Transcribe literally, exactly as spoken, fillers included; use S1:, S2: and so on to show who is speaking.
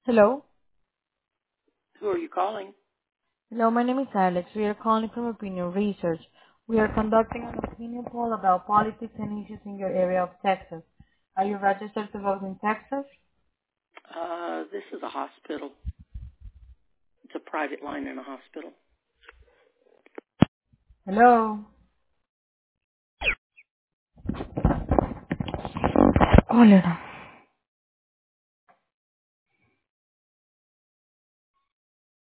S1: Hello.
S2: Who are you calling?
S1: Hello, my name is Alex. We are calling from Opinion Research. We are conducting an opinion poll about politics and issues in your area of Texas. Are you registered to vote in Texas?
S2: Uh, this is a hospital. It's a private line in a hospital.
S1: Hello. Cólera.